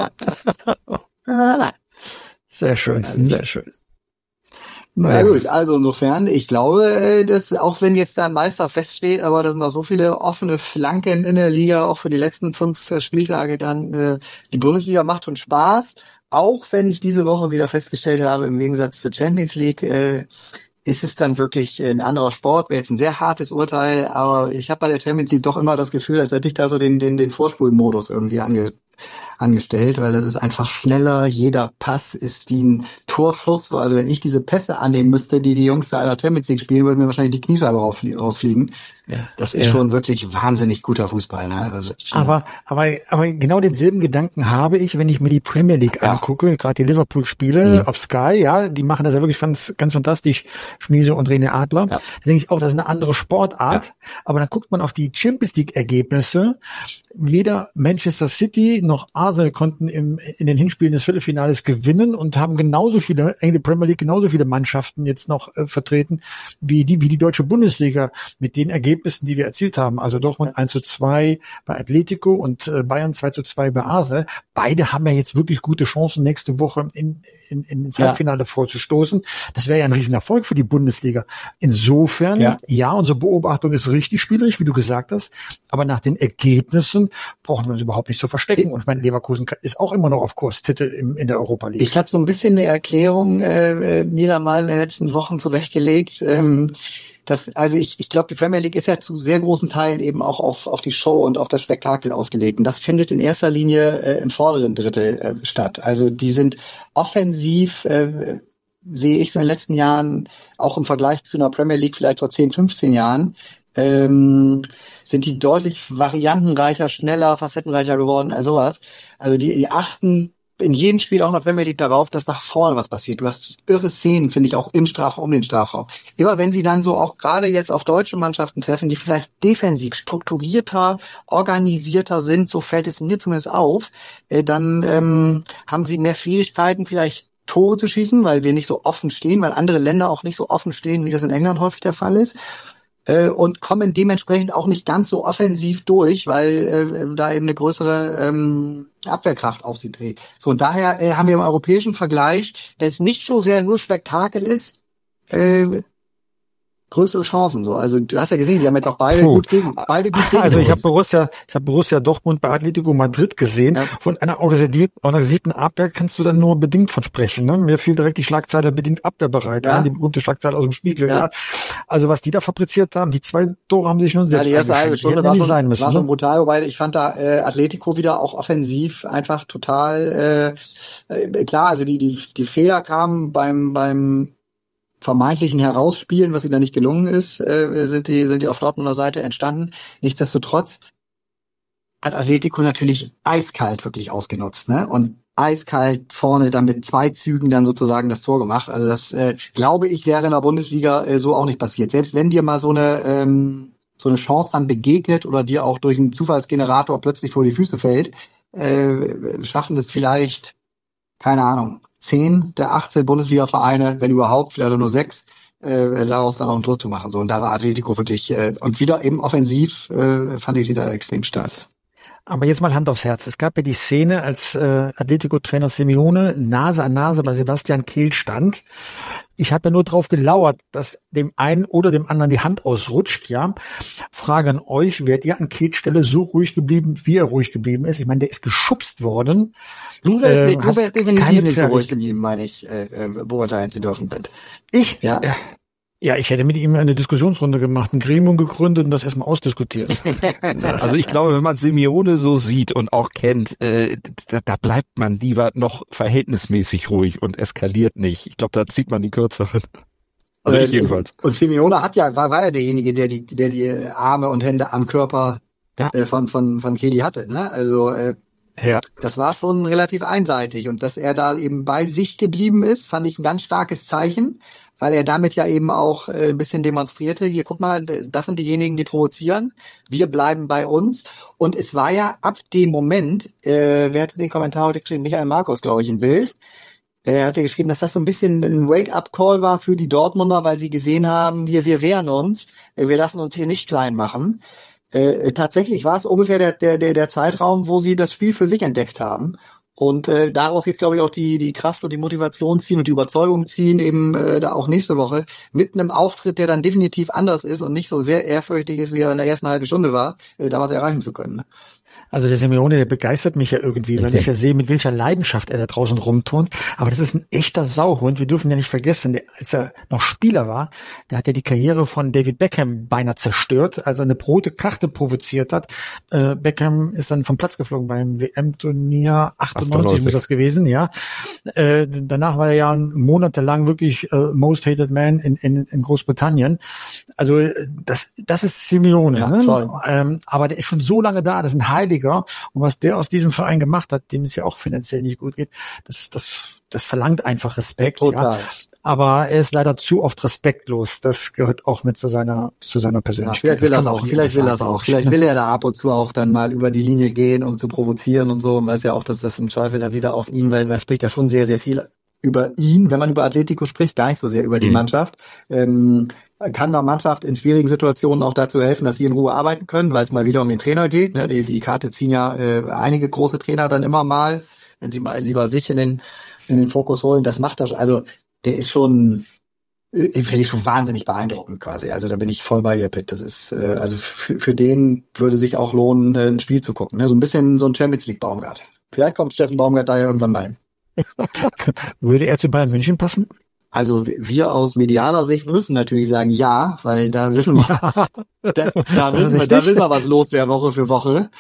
Sehr schön, sehr schön. Na gut, also insofern, ich glaube, dass auch wenn jetzt da ein Meister feststeht, aber da sind noch so viele offene Flanken in der Liga, auch für die letzten 5 Spieltage dann, die Bundesliga macht schon Spaß. Auch wenn ich diese Woche wieder festgestellt habe, im Gegensatz zur Champions League, ist es dann wirklich ein anderer Sport. Wäre jetzt ein sehr hartes Urteil, aber ich habe bei der Champions League doch immer das Gefühl, als hätte ich da so den Vorspulmodus irgendwie angestellt, weil das ist einfach schneller, jeder Pass ist wie ein Torschuss. Also wenn ich diese Pässe annehmen müsste, die Jungs da in der Champions League spielen, würden mir wahrscheinlich die Kniescheibe rausfliegen. Ja, das ist schon wirklich wahnsinnig guter Fußball. Ne? Also aber genau denselben Gedanken habe ich, wenn ich mir die Premier League angucke, gerade die Liverpool-Spiele auf Sky, ja, die machen das ja wirklich ganz fantastisch, Schmiese und René Adler. Da denke ich auch, das ist eine andere Sportart. Aber dann guckt man auf die Champions League-Ergebnisse. Weder Manchester City noch Arsenal konnten in den Hinspielen des Viertelfinales gewinnen und haben in der Premier League genauso viele Mannschaften jetzt noch vertreten wie die deutsche Bundesliga mit den Ergebnissen, die wir erzielt haben. Also Dortmund 1:2 bei Atletico und Bayern 2:2 bei Arsenal. Beide haben ja jetzt wirklich gute Chancen, nächste Woche ins Halbfinale vorzustoßen. Das wäre ja ein Riesenerfolg für die Bundesliga. Insofern, unsere Beobachtung ist richtig spielerisch, wie du gesagt hast. Aber nach den Ergebnissen brauchen wir uns überhaupt nicht zu verstecken. bringen. Und ich meine, Leverkusen ist auch immer noch auf Kurs, Titel in der Europa League. Ich habe so ein bisschen eine Erklärung wieder mal in den letzten Wochen zurechtgelegt. Ich glaube, die Premier League ist ja zu sehr großen Teilen eben auch auf die Show und auf das Spektakel ausgelegt. Und das findet in erster Linie im vorderen Drittel statt. Also die sind offensiv, sehe ich so in den letzten Jahren, auch im Vergleich zu einer Premier League vielleicht vor 10, 15 Jahren, sind die deutlich variantenreicher, schneller, facettenreicher geworden als sowas. Also die achten in jedem Spiel auch in der Premier League darauf, dass nach vorne was passiert. Du hast irre Szenen, finde ich, auch im Strafraum, um den Strafraum. Immer wenn sie dann so auch gerade jetzt auf deutsche Mannschaften treffen, die vielleicht defensiv strukturierter, organisierter sind, so fällt es mir zumindest auf, dann haben sie mehr Schwierigkeiten, vielleicht Tore zu schießen, weil wir nicht so offen stehen, weil andere Länder auch nicht so offen stehen, wie das in England häufig der Fall ist. Und kommen dementsprechend auch nicht ganz so offensiv durch, weil da eben eine größere Abwehrkraft auf sie dreht. So, und daher haben wir im europäischen Vergleich, wenn es nicht so sehr nur Spektakel ist, größere Chancen. So, also du hast ja gesehen, die haben jetzt auch beide gut gegen. Also ich habe Borussia Dortmund bei Atletico Madrid gesehen. Ja. Von einer organisierten Abwehr kannst du dann nur bedingt von sprechen. Ne? Mir fiel direkt die Schlagzeile bedingt abwehrbereit, ja. Die berühmte Schlagzeile aus dem Spiegel. Ja. Ja. Also was die da fabriziert haben, die 2 Tore haben sich schon selbst die erste halbe Stunde war schon brutal, wobei ich fand da Atletico wieder auch offensiv einfach total klar. Also die Fehler kamen beim vermeintlichen Herausspielen, was ihnen da nicht gelungen ist, sind die auf Dortmunder Seite entstanden. Nichtsdestotrotz hat Atletico natürlich eiskalt wirklich ausgenutzt, ne? Und eiskalt vorne dann mit 2 Zügen dann sozusagen das Tor gemacht. Also das, glaube ich, wäre in der Bundesliga so auch nicht passiert. Selbst wenn dir mal so eine Chance dann begegnet oder dir auch durch einen Zufallsgenerator plötzlich vor die Füße fällt, schaffen das vielleicht, keine Ahnung, 10 der 18 Bundesliga-Vereine, wenn überhaupt, vielleicht nur 6, daraus dann auch ein Tor zu machen. So, und da war Atletico wirklich, und wieder eben offensiv, fand ich sie da extrem stark. Aber jetzt mal Hand aufs Herz. Es gab ja die Szene, als Atletico-Trainer Simeone Nase an Nase bei Sebastian Kehl stand. Ich habe ja nur drauf gelauert, dass dem einen oder dem anderen die Hand ausrutscht, ja. Frage an euch, wärt ihr an Kehls Stelle so ruhig geblieben, wie er ruhig geblieben ist? Ich meine, der ist geschubst worden. Du wärst definitiv nicht so ruhig geblieben, meine ich, beurteilen zu dürfen. Ich? Ja. Ja, ich hätte mit ihm eine Diskussionsrunde gemacht, ein Gremium gegründet und das erstmal ausdiskutiert. Also ich glaube, wenn man Simeone so sieht und auch kennt, da bleibt man lieber noch verhältnismäßig ruhig und eskaliert nicht. Ich glaube, da zieht man die kürzeren. Also ich jedenfalls. Und Simeone war ja derjenige, der die Arme und Hände am Körper von Kelly hatte, ne? Also ja. Das war schon relativ einseitig und dass er da eben bei sich geblieben ist, fand ich ein ganz starkes Zeichen, weil er damit ja eben auch ein bisschen demonstrierte, hier guck mal, das sind diejenigen, die provozieren, wir bleiben bei uns. Und es war ja ab dem Moment, wer hatte den Kommentar heute geschrieben? Michael Markus, glaube ich, ein Bild. Er hatte geschrieben, dass das so ein bisschen ein Wake-up-Call war für die Dortmunder, weil sie gesehen haben, wir wehren uns, wir lassen uns hier nicht klein machen. Tatsächlich war es ungefähr der Zeitraum, wo sie das Spiel für sich entdeckt haben. Und daraus jetzt, glaube ich, auch die Kraft und die Motivation ziehen und die Überzeugung ziehen, eben da auch nächste Woche mit einem Auftritt, der dann definitiv anders ist und nicht so sehr ehrfürchtig ist, wie er in der ersten halben Stunde war, da was erreichen zu können. Also der Simeone, der begeistert mich ja irgendwie, weil ich ja sehe, mit welcher Leidenschaft er da draußen rumturnt. Aber das ist ein echter Sauhund. Wir dürfen ja nicht vergessen, als er noch Spieler war, der hat ja die Karriere von David Beckham beinahe zerstört, als er eine rote Karte provoziert hat. Beckham ist dann vom Platz geflogen beim WM-Turnier 98 muss das gewesen, ja. Danach war er ja monatelang wirklich Most Hated Man in Großbritannien. Also das ist Simeone, ja, ne? Aber der ist schon so lange da, das ist ein Heiliger. Und was der aus diesem Verein gemacht hat, dem es ja auch finanziell nicht gut geht, das verlangt einfach Respekt. Total. Ja. Aber er ist leider zu oft respektlos. Das gehört auch mit zu seiner Persönlichkeit. Ja, vielleicht will er da ab und zu auch dann mal über die Linie gehen, um zu provozieren und so. Man weiß ja auch, dass das im Zweifel dann wieder auf ihn, weil man spricht ja schon sehr, sehr viel über ihn, wenn man über Atletico spricht, gar nicht so sehr über die Mannschaft. Kann der Mannschaft in schwierigen Situationen auch dazu helfen, dass sie in Ruhe arbeiten können, weil es mal wieder um den Trainer geht. Ne? Die Karte ziehen ja einige große Trainer dann immer mal, wenn sie mal lieber sich in den Fokus holen. Das macht das. Also der ist schon finde ich schon wahnsinnig beeindruckend quasi. Also da bin ich voll bei dir, Pitt. Das ist, also für den würde sich auch lohnen, ein Spiel zu gucken. Ne? So ein bisschen so ein Champions League Baumgart. Vielleicht kommt Steffen Baumgart da ja irgendwann mal. Würde er zu Bayern München passen? Also wir aus medialer Sicht müssen natürlich sagen ja, weil da wissen wir, da wissen wir, was los wäre Woche für Woche.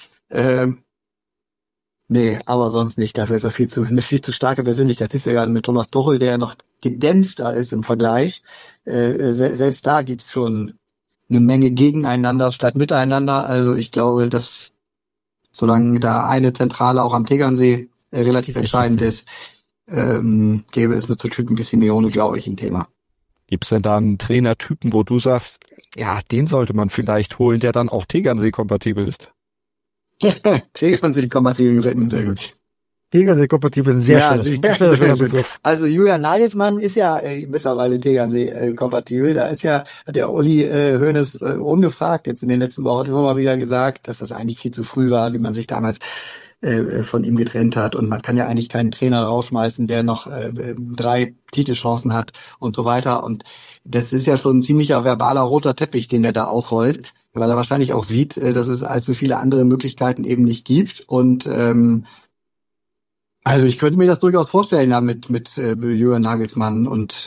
Nee, aber sonst nicht. Dafür ist er eine viel zu starke Persönlichkeit. Das ist ja gerade mit Thomas Tuchel, der noch gedämpfter ist im Vergleich. Selbst da gibt's schon eine Menge gegeneinander statt miteinander. Also ich glaube, dass solange da eine Zentrale auch am Tegernsee relativ entscheidend ist, gäbe es mit so Typen wie Simeone, glaube ich, ein Thema. Gibt's denn da einen Trainertypen, wo du sagst, ja, den sollte man vielleicht holen, der dann auch Tegernsee-kompatibel ist? Tegernsee-kompatibel sehr gut. Tegernsee-kompatibel ist ein sehr schöner Begriff. Also Julian Nagelsmann ist ja mittlerweile Tegernsee-kompatibel. Da hat der Uli Hoeneß ungefragt jetzt in den letzten Wochen immer mal wieder gesagt, dass das eigentlich viel zu früh war, wie man sich damals von ihm getrennt hat. Und man kann ja eigentlich keinen Trainer rausschmeißen, der noch 3 Titelchancen hat und so weiter. Und das ist ja schon ein ziemlicher verbaler roter Teppich, den er da ausrollt, weil er wahrscheinlich auch sieht, dass es allzu viele andere Möglichkeiten eben nicht gibt. Und also ich könnte mir das durchaus vorstellen, ja, mit Julian Nagelsmann und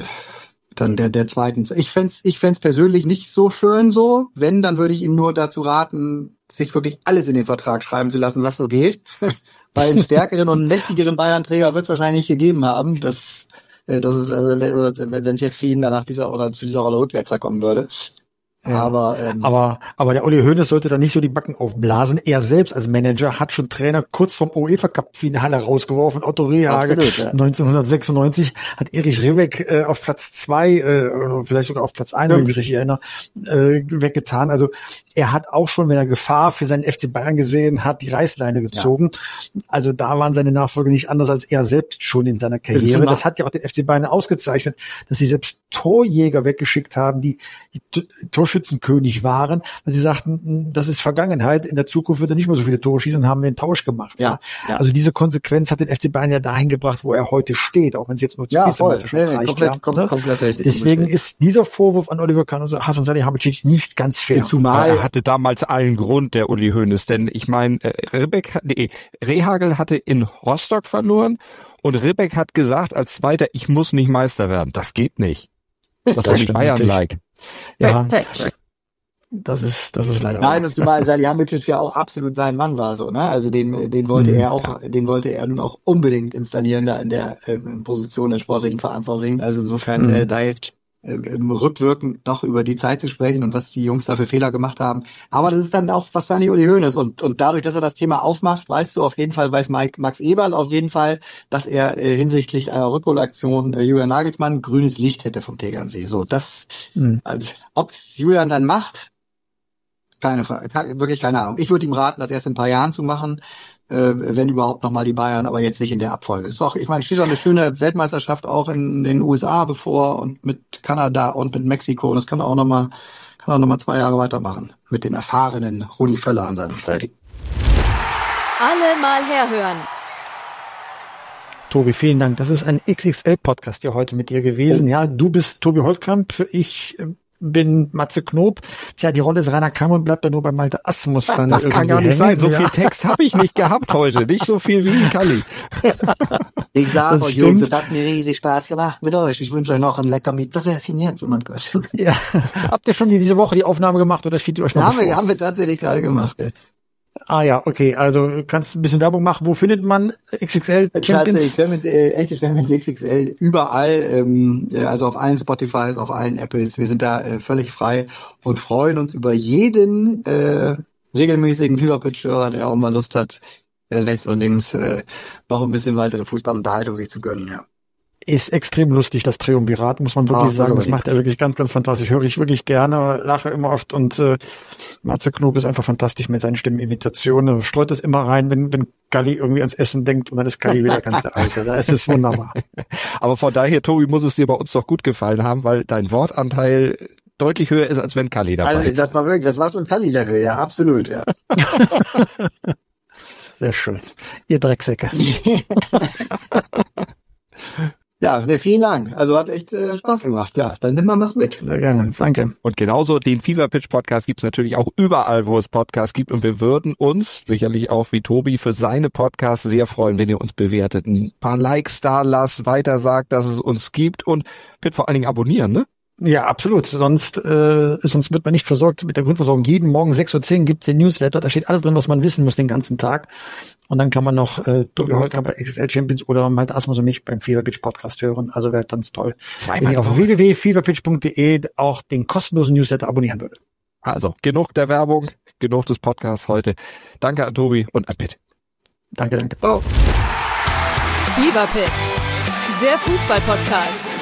dann der zweiten. Ich fänd's persönlich nicht so schön so. Wenn, dann würde ich ihm nur dazu raten, sich wirklich alles in den Vertrag schreiben zu lassen, was so geht. Weil einen stärkeren und mächtigeren Bayern-Träger wird es wahrscheinlich gegeben haben. Das ist, also, wenn es jetzt für ihn danach zu dieser Rolle rückwärts kommen würde. Ja. Aber der Uli Hoeneß sollte da nicht so die Backen aufblasen. Er selbst als Manager hat schon Trainer kurz vom UEFA Cup Finale rausgeworfen. Otto Rehhagel 1996 hat Erich Ribbeck auf Platz 2 oder vielleicht sogar auf Platz 1, wenn ich mich richtig erinnere, weggetan. Also er hat auch schon, wenn er Gefahr für seinen FC Bayern gesehen hat, die Reißleine gezogen. Ja. Also da waren seine Nachfolger nicht anders als er selbst schon in seiner Karriere. Das hat ja auch den FC Bayern ausgezeichnet, dass sie selbst Torjäger weggeschickt haben, die Torschützenkönig waren, weil sie sagten, das ist Vergangenheit, in der Zukunft wird er nicht mehr so viele Tore schießen und haben den Tausch gemacht. Ja. Also diese Konsequenz hat den FC Bayern ja dahin gebracht, wo er heute steht, auch wenn es jetzt nur die Vizemeisterschaft reicht. Komplett richtig. Deswegen ist dieser Vorwurf an Oliver Kahn und Hasan Salihamidzic nicht ganz fair. Zumal er hatte damals allen Grund, der Uli Hoeneß, denn ich meine, Rehhagel hatte in Rostock verloren und Ribbeck hat gesagt als Zweiter, ich muss nicht Meister werden. Das geht nicht. Das ist nicht Bayern-like. Ja, das ist leider. Nein, und zumal Salihamidzic ja auch absolut sein Mann war, so, ne? Also den wollte er nun auch unbedingt installieren da in der Position der sportlichen Verantwortlichen. Also insofern da jetzt rückwirkend noch über die Zeit zu sprechen und was die Jungs da für Fehler gemacht haben. Aber das ist dann auch wahrscheinlich Uli Hoeneß und dadurch, dass er das Thema aufmacht, weiß Max Eberl auf jeden Fall, dass er hinsichtlich einer Rückholaktion Julian Nagelsmann grünes Licht hätte vom Tegernsee. So, das, also, ob Julian dann macht, keine Frage, wirklich keine Ahnung. Ich würde ihm raten, das erst in ein paar Jahren zu machen, wenn überhaupt nochmal die Bayern, aber jetzt nicht in der Abfolge. Ist doch, ich meine, steht doch eine schöne Weltmeisterschaft auch in den USA bevor und mit Kanada und mit Mexiko. Und das kann auch nochmal 2 Jahre weitermachen mit dem erfahrenen Rudi Völler an seiner Seite. Alle mal herhören. Tobi, vielen Dank. Das ist ein XXL-Podcast hier heute mit dir gewesen. Ja, du bist Tobi Holtkamp, ich bin Matze Knob. Tja, die Rolle ist Rainer Kramon, bleibt ja nur bei Malte Asmus dann. Das kann gar nicht sein. So viel Text habe ich nicht gehabt heute. Nicht so viel wie in Kalli. Ich sage euch, Jungs, es hat mir riesig Spaß gemacht mit euch. Ich wünsche euch noch ein lecker Mittagessen jetzt. Ja. Habt ihr schon diese Woche die Aufnahme gemacht oder steht ihr euch noch bevor? Haben wir tatsächlich gerade gemacht. Ah ja, okay, also kannst ein bisschen Werbung machen. Wo findet man XXL Champions? Echte Champions XXL überall, also auf allen Spotifys, auf allen Apples. Wir sind da völlig frei und freuen uns über jeden regelmäßigen Feverpitch-Hörer, der auch mal Lust hat, rechts und links noch ein bisschen weitere Fußballunterhaltung sich zu gönnen, ja. Ist extrem lustig, das Triumvirat, muss man wirklich sagen. Das macht er wirklich ganz, ganz fantastisch. Höre ich wirklich gerne, lache immer oft und Matze Knob ist einfach fantastisch mit seinen Stimmenimitationen. Er streut es immer rein, wenn Galli irgendwie ans Essen denkt und dann ist Galli wieder ganz der Alte. Da ist es wunderbar. Aber von daher, Tobi, muss es dir bei uns doch gut gefallen haben, weil dein Wortanteil deutlich höher ist, als wenn Galli dabei ist. Das war schon Galli-Level, ja, absolut, ja. Sehr schön. Ihr Drecksäcke. Ja, Ja, vielen Dank. Also hat echt Spaß gemacht. Ja, dann nimm mal was mit. Sehr gerne, danke. Und genauso den Fever Pitch Podcast gibt's natürlich auch überall, wo es Podcasts gibt. Und wir würden uns, sicherlich auch wie Tobi, für seine Podcasts sehr freuen, wenn ihr uns bewertet. Ein paar Likes da lasst, weiter sagt, dass es uns gibt und Pitt vor allen Dingen abonnieren, ne? Ja, absolut. Sonst wird man nicht versorgt mit der Grundversorgung. Jeden Morgen 6:10 Uhr gibt's den Newsletter. Da steht alles drin, was man wissen muss den ganzen Tag. Und dann kann man noch Tobi Holtkamp bei XXL Champions oder Malte Asmus und mich beim Fever Pitch Podcast hören. Also wäre ganz toll, wenn ihr auf www.feverpitch.de auch den kostenlosen Newsletter abonnieren würdet. Also, genug der Werbung, genug des Podcasts heute. Danke an Tobi und an Pitt. Danke. Oh. Fever Pitch, der Fußball-Podcast.